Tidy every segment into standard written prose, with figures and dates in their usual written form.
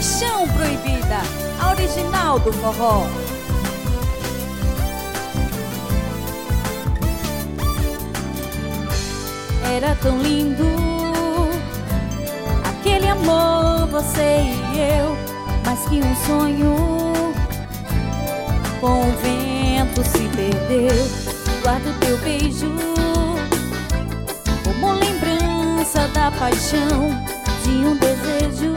Paixão Proibida, a original do forró. Era tão lindo aquele amor, você e eu, mais que um sonho. Com o vento se perdeu. Guardo teu beijo como lembrança da paixão, de um desejo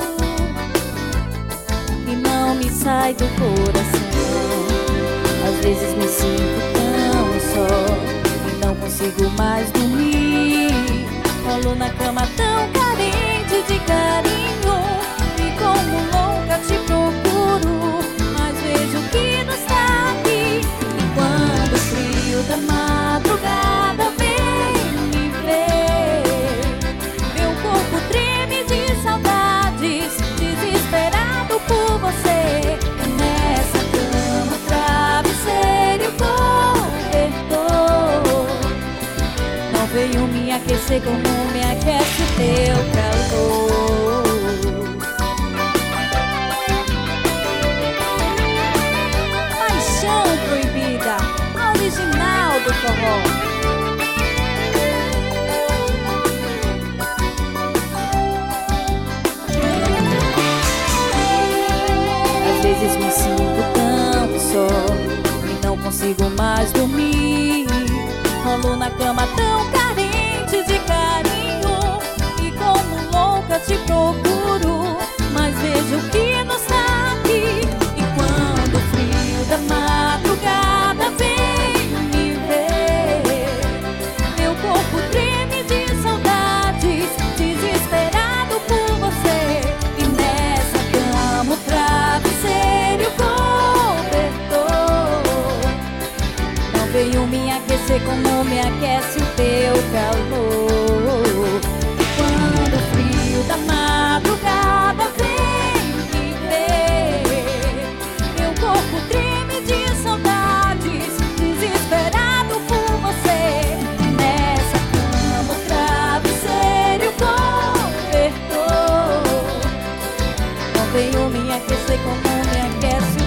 que não me sai do coração. Às vezes me sinto tão só e não consigo mais dormir. Rolo na cama tão carente de carinho, e como louca te procuro, mas vejo que não está aqui. E quando o frio da madrugada vem me ver, meu corpo treme de saudades, desesperado por você. Nessa cama, travesseiro e cobertor, não veio me aquecer como me aquece o teu calor. Paixão Proibida, a original do forró. Às vezes me sinto tão só e não consigo mais dormir. Rolo na cama tão carente de carinho, e como louca te procuro, mas vejo que não está aqui. E quando o frio da madrugada vem me ver, meu corpo treme de saudades, desesperado por você. E nessa cama, o travesseiro e o cobertor não veio me aquecer como me aquece o teu calor. E quando o frio da madrugada vem me ver, meu corpo treme de saudades, desesperado por você. E nessa cama, o travesseiro e o cobertor não veio me aquecer como me aquece